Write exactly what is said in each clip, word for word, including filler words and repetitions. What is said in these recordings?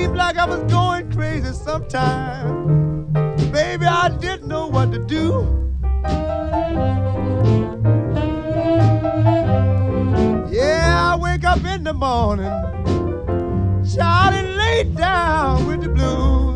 seemed like I was going crazy sometime. Baby, I didn't know what to do. Yeah, I wake up in the morning, Charlie laid down with the blues.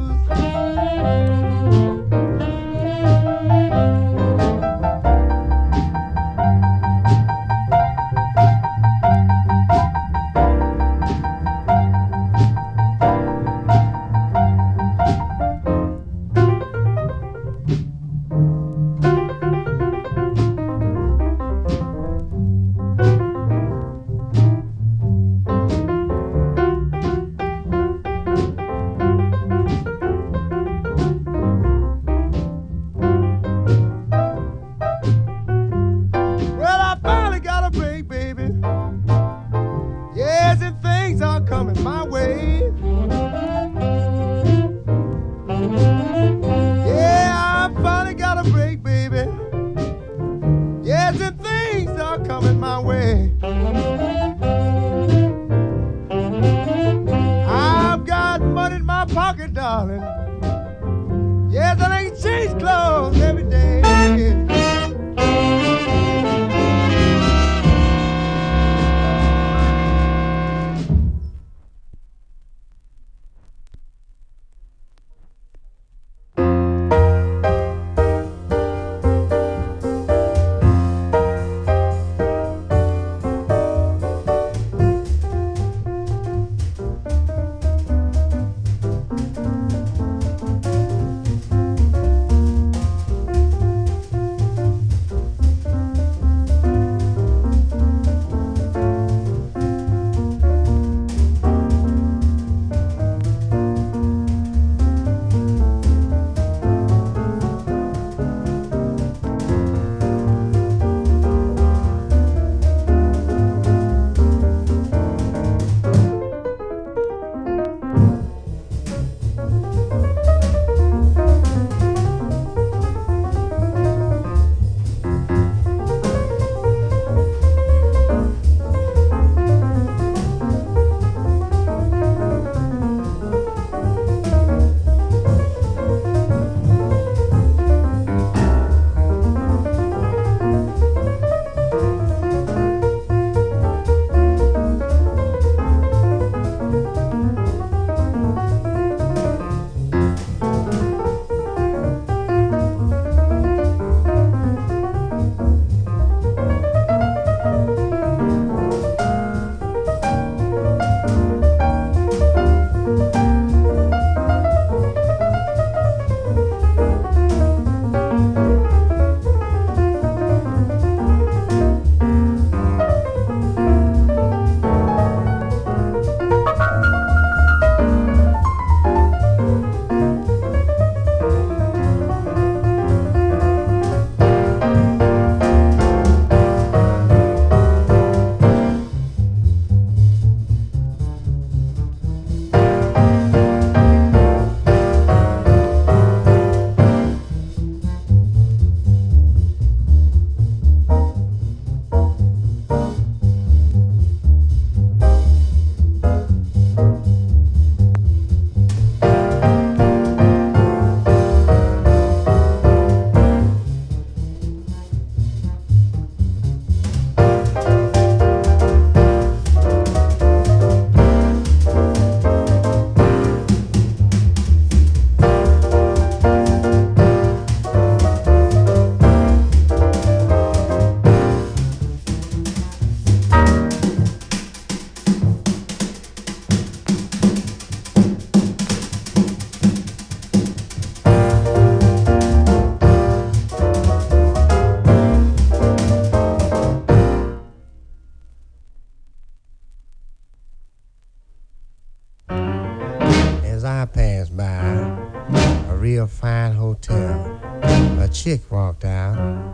real fine hotel. A chick walked out.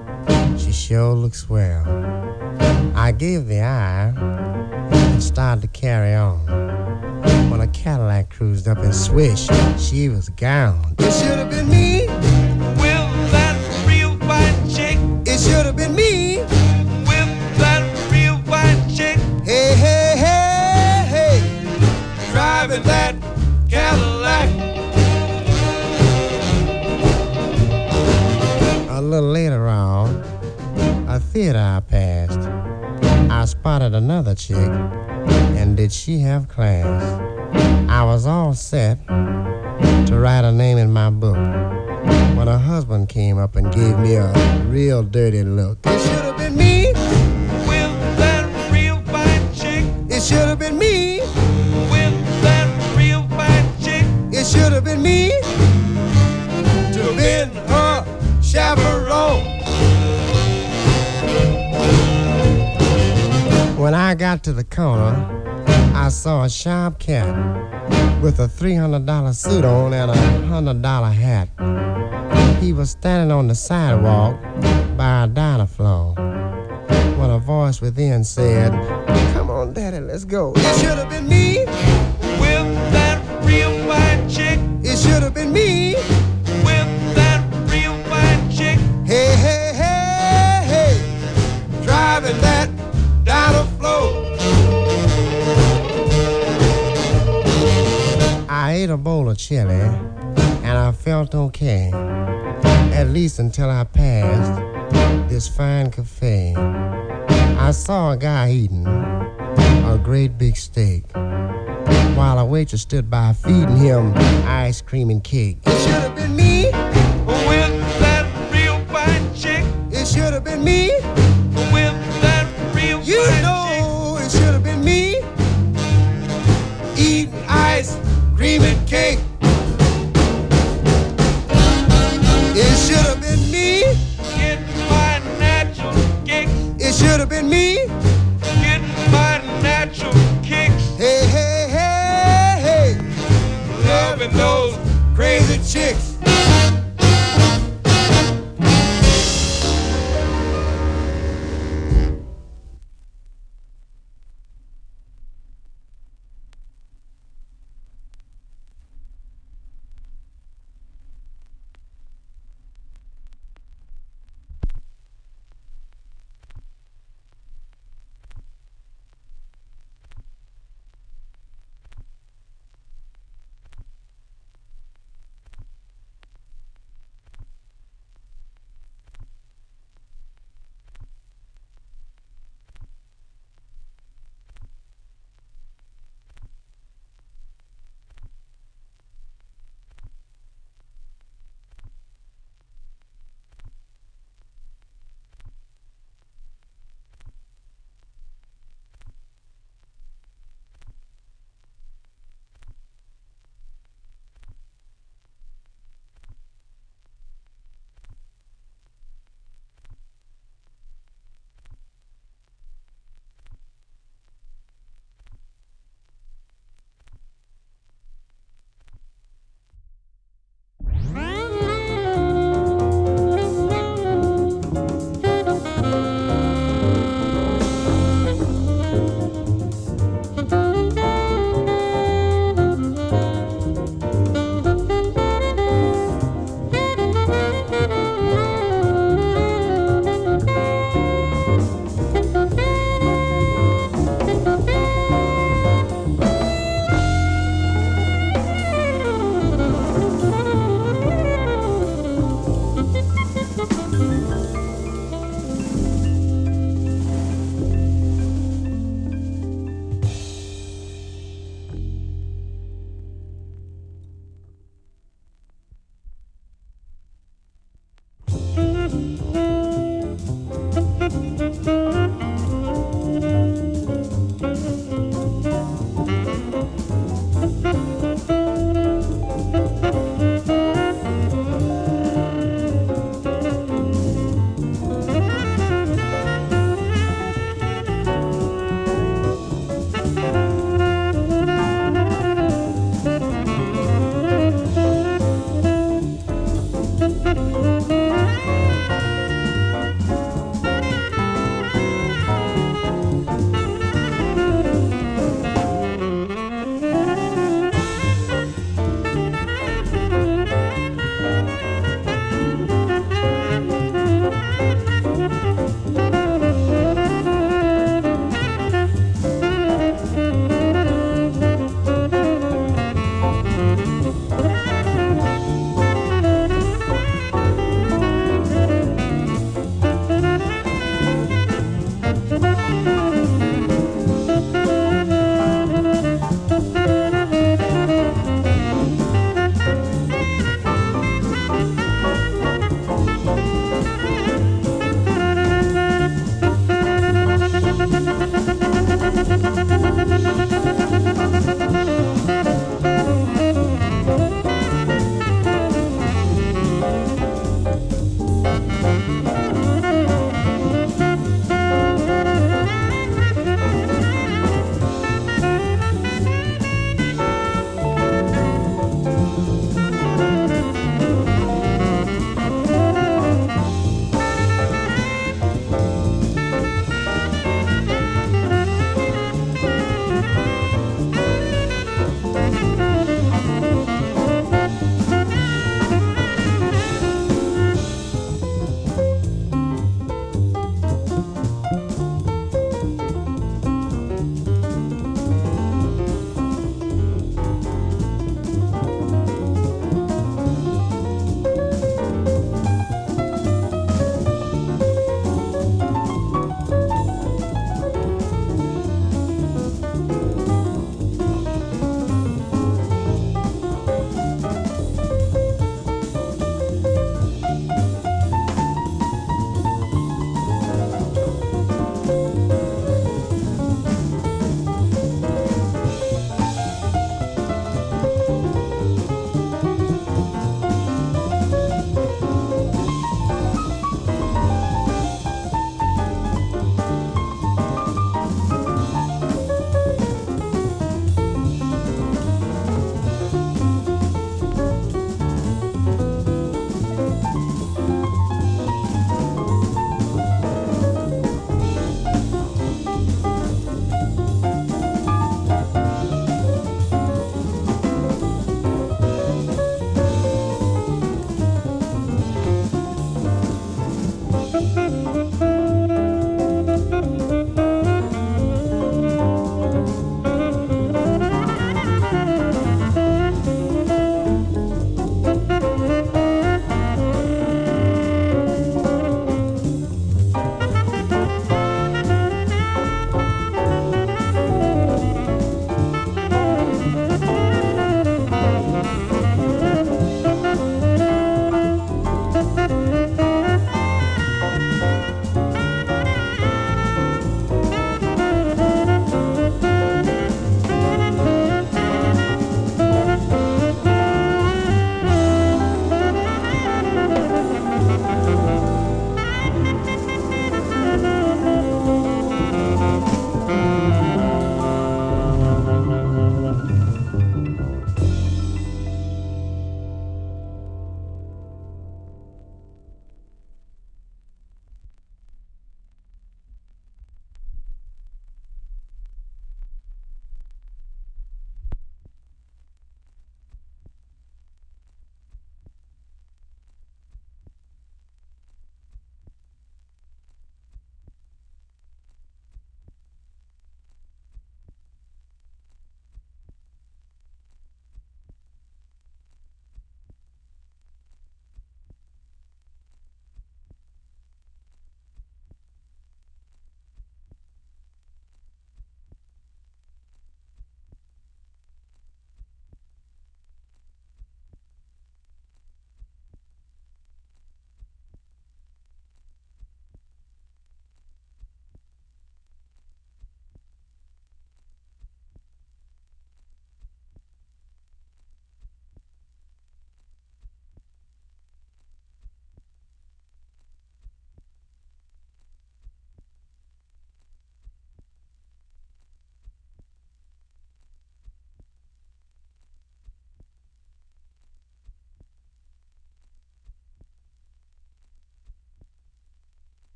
She sure looked swell. I gave the eye and started to carry on. When a Cadillac cruised up and swish, she was gone. It should have been me. With that real white chick. It should have been me. With that real white chick. Hey, hey, hey, hey. Driving that Cadillac. theater I passed, I spotted another chick, and did she have class. I was all set to write her name in my book when her husband came up and gave me a real dirty look. It should have been me with that real fine chick. It should have been me with that real fine chick. It should have been me to have been her chaperone. When I got to the corner, I saw a sharp cat with a three hundred dollar suit on and a one hundred dollar hat. He was standing on the sidewalk by a diner floor when a voice within said, "Come on, Daddy, let's go." It should have been me with that real fine chick. It should have been me with that real fine chick. Hey, hey, hey, hey, driving that diner floor. I ate a bowl of chili and I felt okay, at least until I passed this fine cafe. I saw a guy eating a great big steak while a waitress stood by feeding him ice cream and cake. It should have been me with that real fine chick. It should have been me with that real you fine know chick. It should have been me eating ice cream and cake. It should have been me getting my natural kicks. It should have been me getting my natural kicks. Hey, hey, hey, hey, loving those crazy chicks.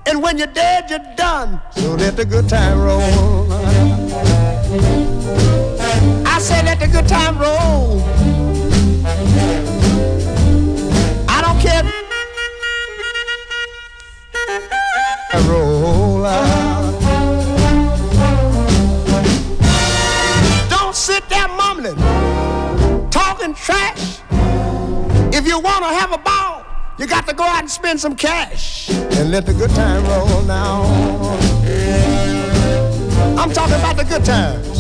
And when you're dead, you're done. So let the good time roll. I say let the good time roll. I don't care. Roll. Don't sit there mumbling, talking trash. If you want to have a ball, you got to go out and spend some cash and let the good time roll now. I'm talking about the good times.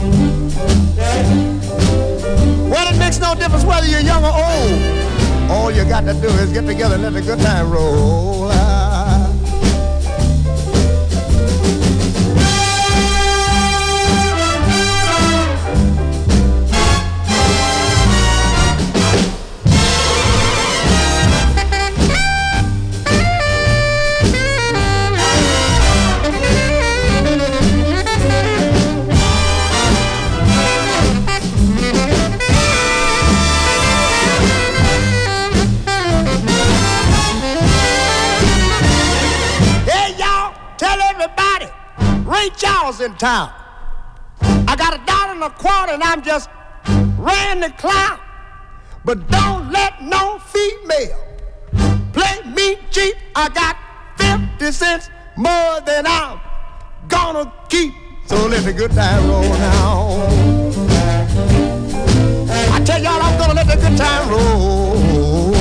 Well, it makes no difference whether you're young or old. All you got to do is get together and let the good time roll. Ray Charles in town. I got a dollar and a quarter and I'm just ran the clown. But don't let no female play me cheap. I got fifty cents more than I'm gonna keep. So let the good time roll now. I tell y'all I'm gonna let the good time roll.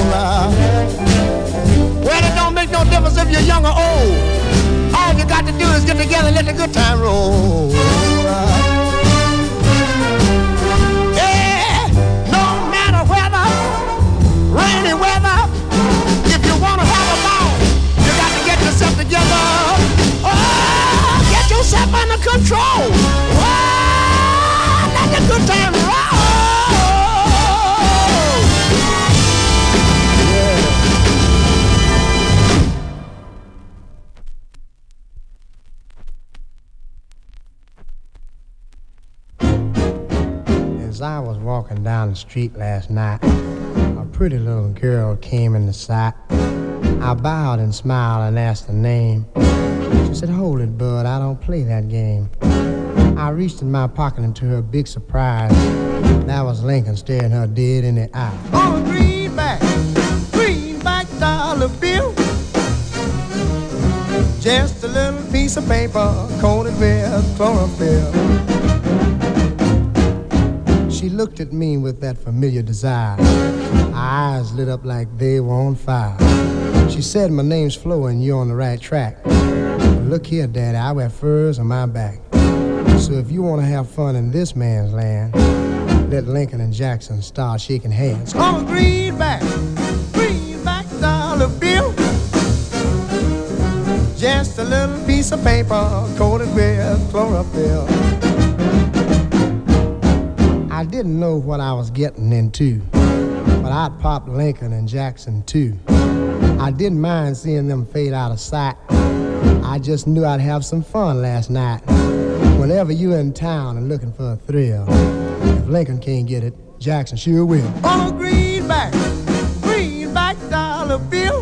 Well, it don't make no difference if you're young or old. All you got to do is get together and let the good time roll. Yeah, no matter weather, rainy weather, if you want to have a ball, you got to get yourself together. Oh, get yourself under control. Oh, let the good time roll. As I was walking down the street last night, a pretty little girl came into sight. I bowed and smiled and asked her name. She said, "Hold it, bud, I don't play that game." I reached in my pocket and to her big surprise, that was Lincoln staring her dead in the eye. On a greenback, greenback dollar bill, just a little piece of paper coated with chlorophyll. She looked at me with that familiar desire. Her eyes lit up like they were on fire. She said, "My name's Flo and you're on the right track. Look here, Daddy, I wear furs on my back. So if you want to have fun in this man's land, let Lincoln and Jackson start shaking hands." On a greenback, greenback dollar bill, just a little piece of paper coated with chlorophyll. I didn't know what I was getting into, but I'd pop Lincoln and Jackson too. I didn't mind seeing them fade out of sight. I just knew I'd have some fun last night. Whenever you're in town and looking for a thrill, if Lincoln can't get it, Jackson sure will. On a greenback, greenback dollar bill,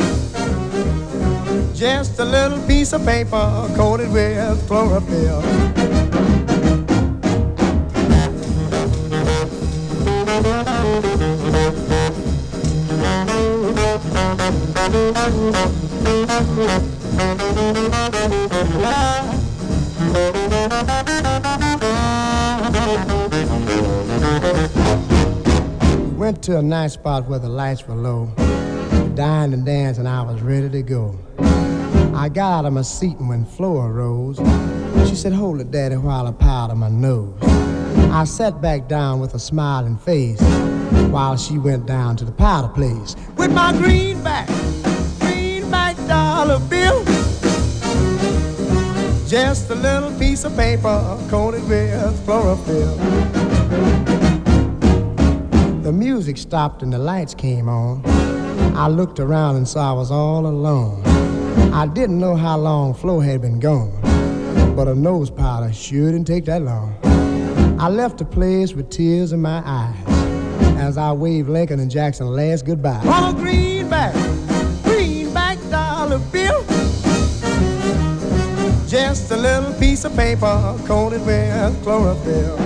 just a little piece of paper coated with chlorophyll. We went to a nice spot where the lights were low. We dined and danced and I was ready to go. I got out of my seat and when Flo arose, she said, "Hold it, Daddy, while I powder my nose." I sat back down with a smiling face while she went down to the powder place. With my greenback, greenback dollar bill, just a little piece of paper coated with chlorophyll. The music stopped and the lights came on. I looked around and saw I was all alone. I didn't know how long Flo had been gone, but a nose powder sure didn't take that long. I left the place with tears in my eyes as I waved Lincoln and Jackson last goodbye. On a greenback, greenback dollar bill, just a little piece of paper coated with chlorophyll.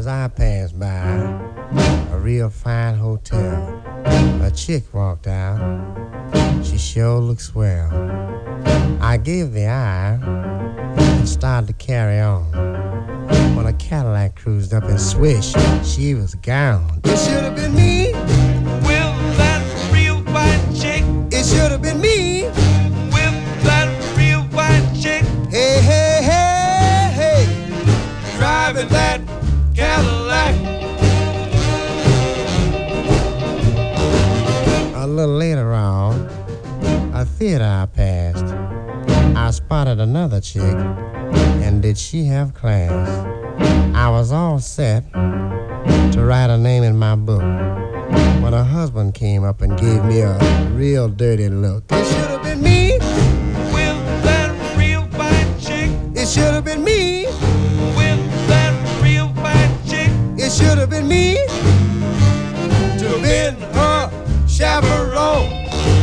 I passed by a real fine hotel, a chick walked out. She sure looked swell. I gave the eye and started to carry on. When a Cadillac cruised up and swished, she was gone. It should have been me. With that real fine chick. It should have been me. With that real fine chick. Hey, hey, hey, hey. Driving that Cadillac. A little later on, a theater I passed, I spotted another chick, and did she have class? I was all set to write her name in my book when her husband came up and gave me a real dirty look. It should have been me. With that real fine chick. It should have been me. With that real fine chick. It should have been me to have been her chaperone.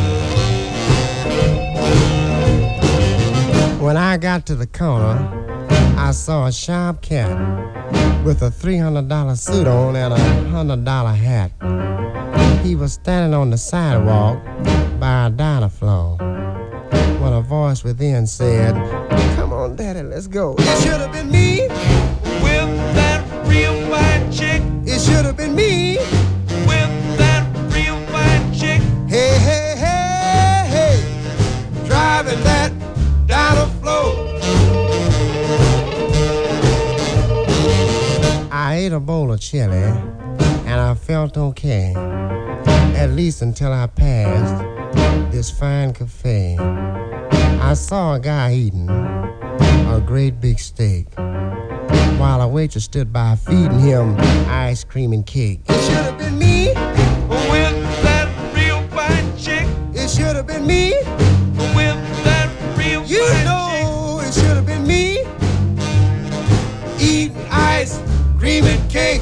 When I got to the corner, I saw a sharp cat with a three hundred dollar suit on and a one hundred dollar hat. He was standing on the sidewalk by a diner floor when a voice within said, "Come on, Daddy, let's go." It should have been me. With that real fine chick. It should have been me. With that real fine chick. Hey, hey, hey, hey. Driving that diner floor. I ate a bowl of chili, and I felt okay, at least until I passed this fine cafe. I saw a guy eating a great big steak, while a waitress stood by feeding him ice cream and cake. It should have been me. With that real fine chick. It should have been me. With that real You fine know it should have been me. Eating ice cream and cake.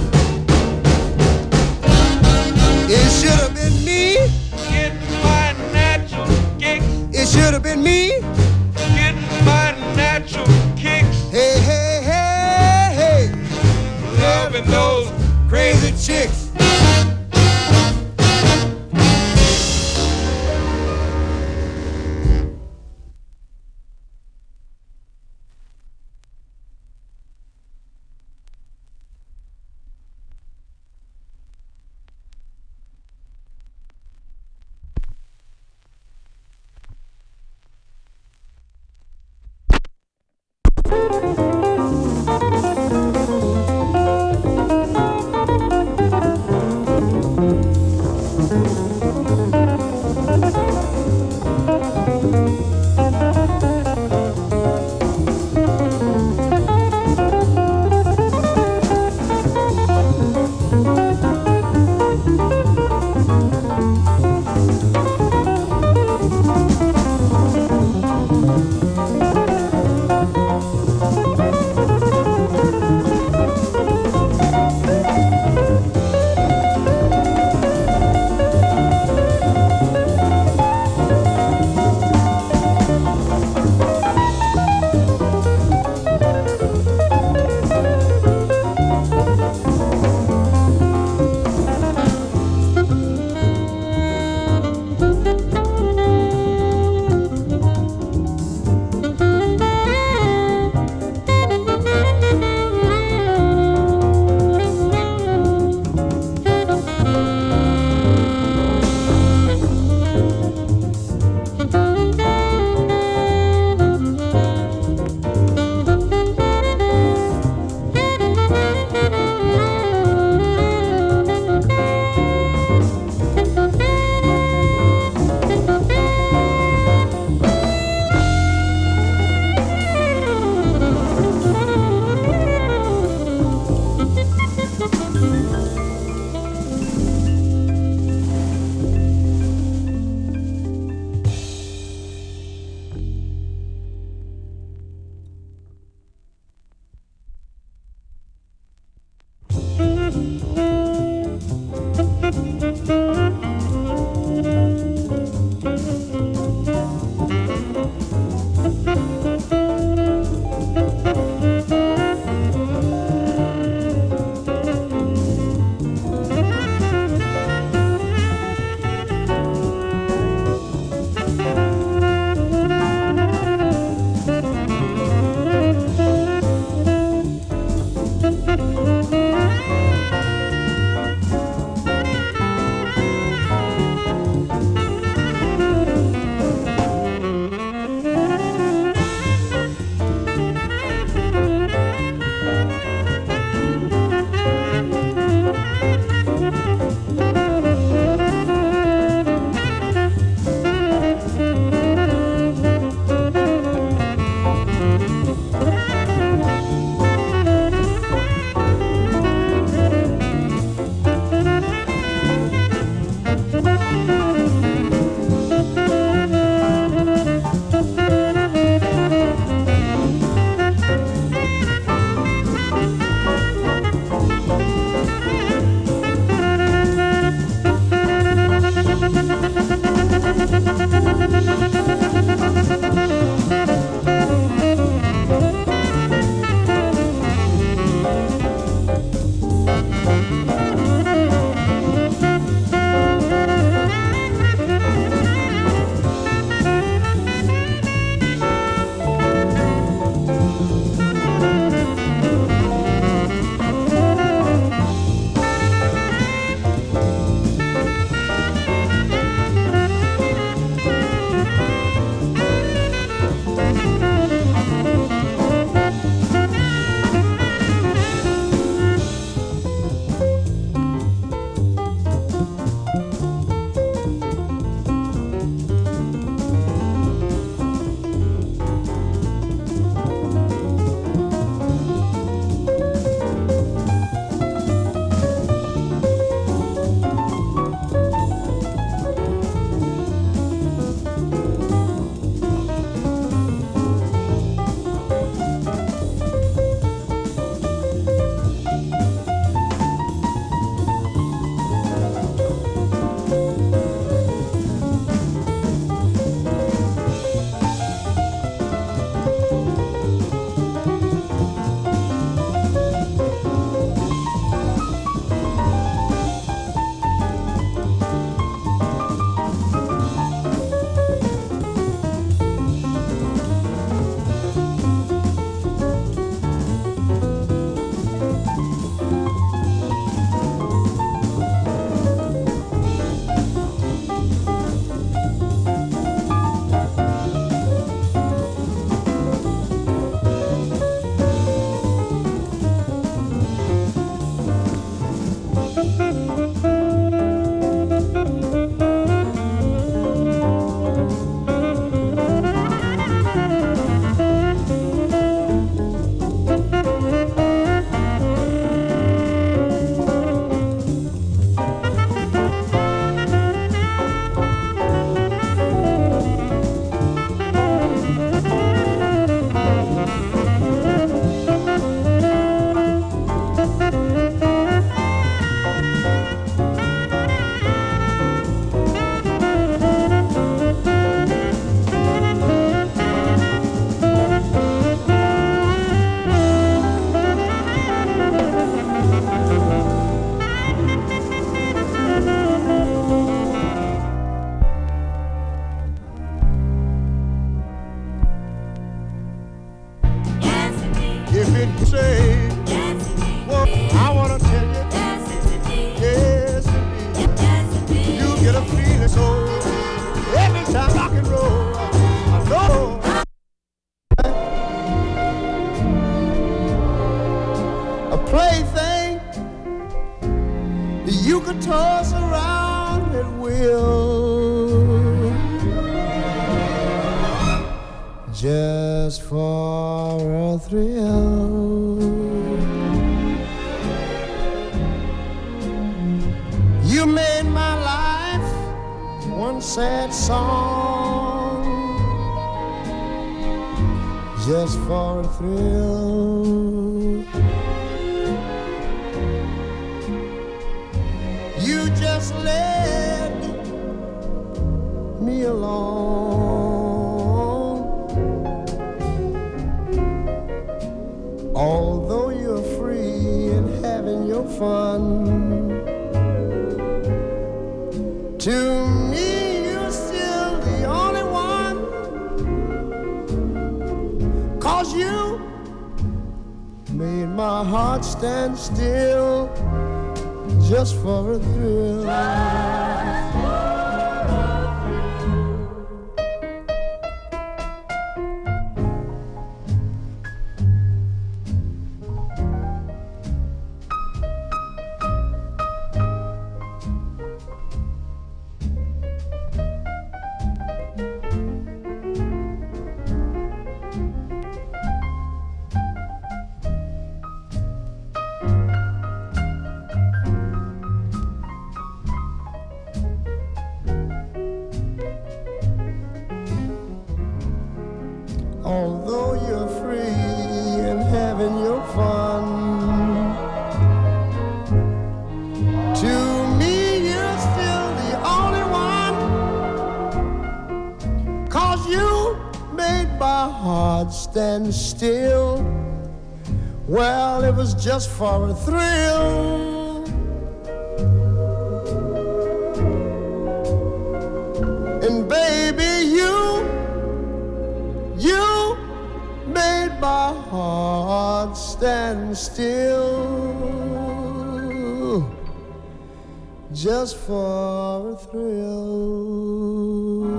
It should have been me. chick. Getting my natural kicks. It should have been me. Getting my natural kicks. Hey, hey, hey, hey. Loving those Crazy chicks. just for a thrill. You made my life one sad song, just for a thrill. You just led me along, although you're free and having your fun. To me, you're still the only one, 'cause you made my heart stand still just for a thrill. Just for a thrill. Although you're free and having your fun, to me you're still the only one, 'cause you made my heart stand still. Well, it was just for a thrill. And baby, you You made my heart stand still just for a thrill.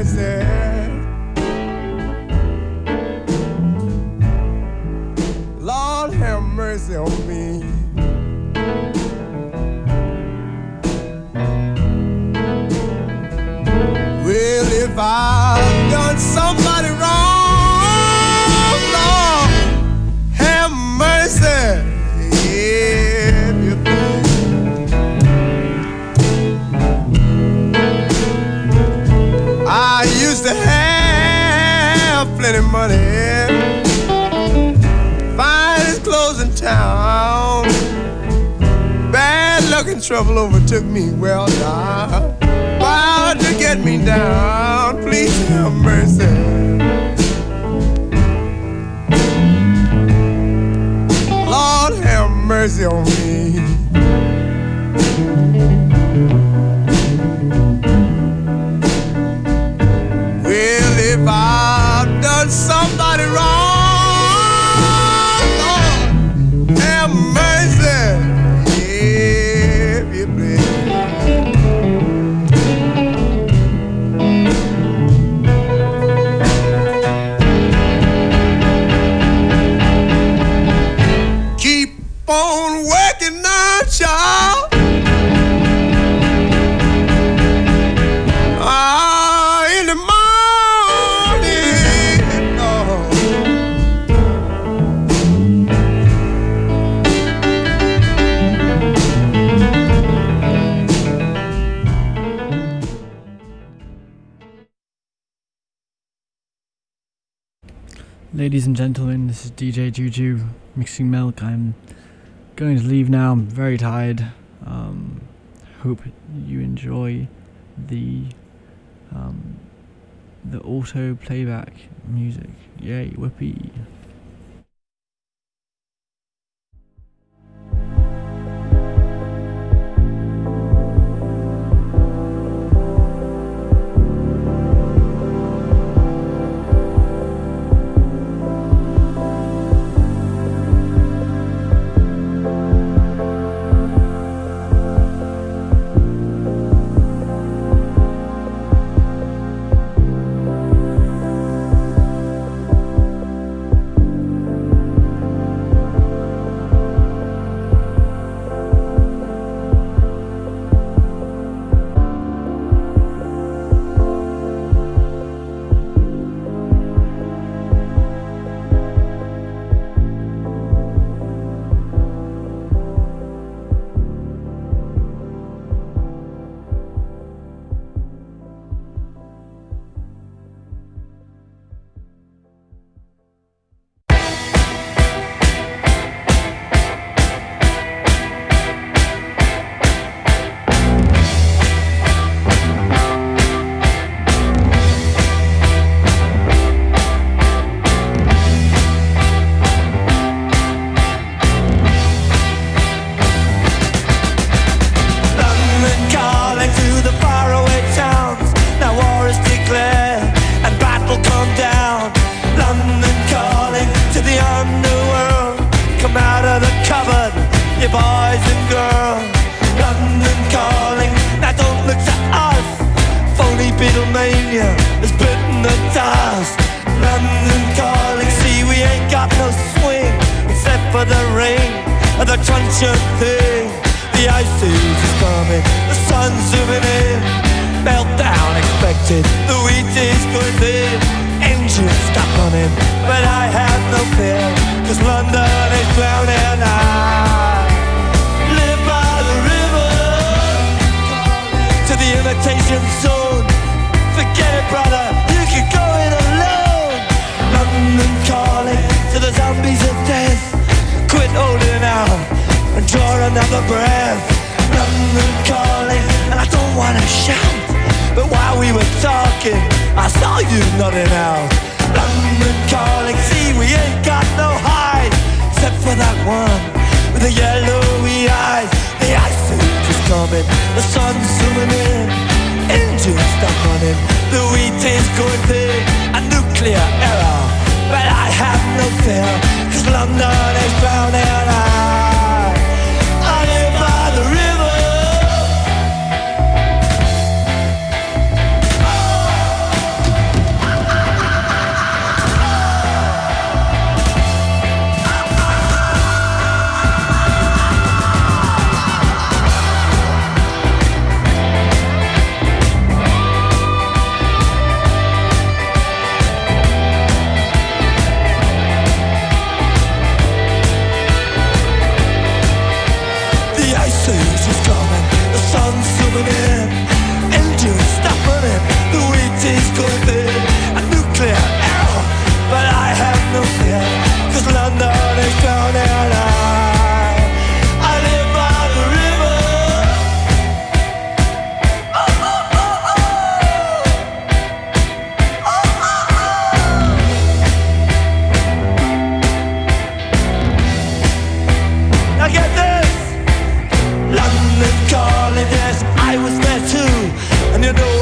mercy. Lord, have mercy on me. Well, if I've done somebody wrong, Lord, have mercy. If you please. I used to have plenty of money, finest clothes in town. Bad luck and trouble overtook me. Well, now, about to get me down. Please have mercy. Lord, have mercy on me. Well, if I've done somebody wrong, Lord, have mercy. If you please. On working now, child. Ah, in the morning, oh. Ladies and gentlemen, this is D J Juju mixing milk. I'm going to leave now. I'm very tired. Um, hope you enjoy the um, the auto playback music. Yay, whippy.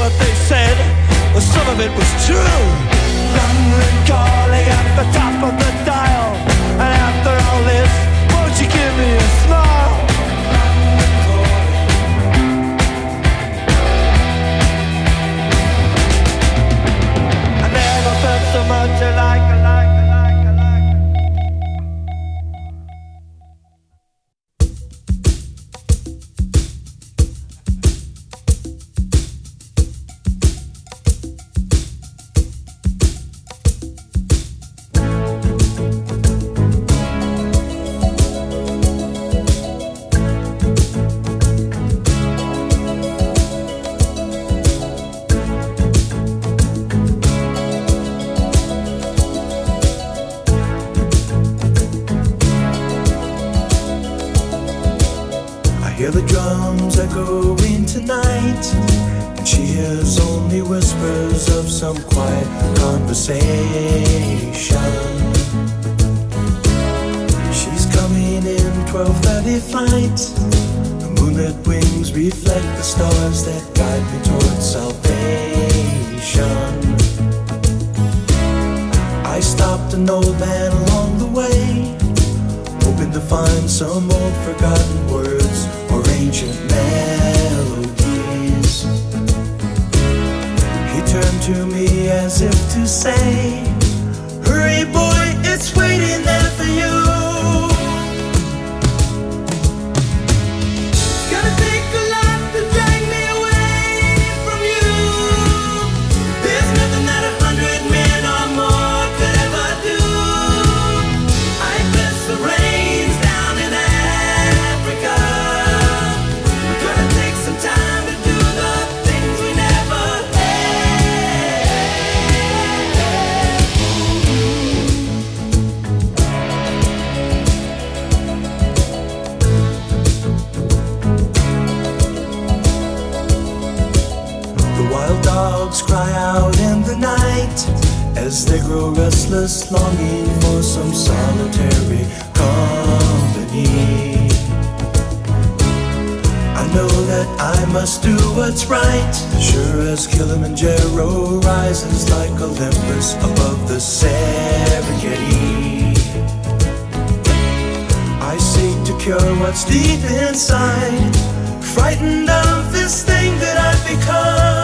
what they said, well, some of it was true. London calling at the top of the dial, and after all this, won't you give me a smile? I never felt so much alike, alike, alike, alike. Hear the drums echoing tonight, and she hears only whispers of some quiet conversation. She's coming in twelve thirty flight. The moonlit wings reflect the stars that guide me towards salvation. I stopped an old man along the way, hoping to find some old forgotten words or ancient melodies. He turned to me as if to say, hurry boy, it's waiting there for you. It's gonna take a lot to drag me away from you. There's nothing that a hundred men or more could ever do. I bless the rains down in Africa. We're gonna take some time to do the things we never had. The wild dogs cry out in the night as they grow restless, longing for some solitary company. I know that I must do what's right, sure as Kilimanjaro rises like Olympus above the Serengeti. I seek to cure what's deep inside, frightened of this thing that I've become.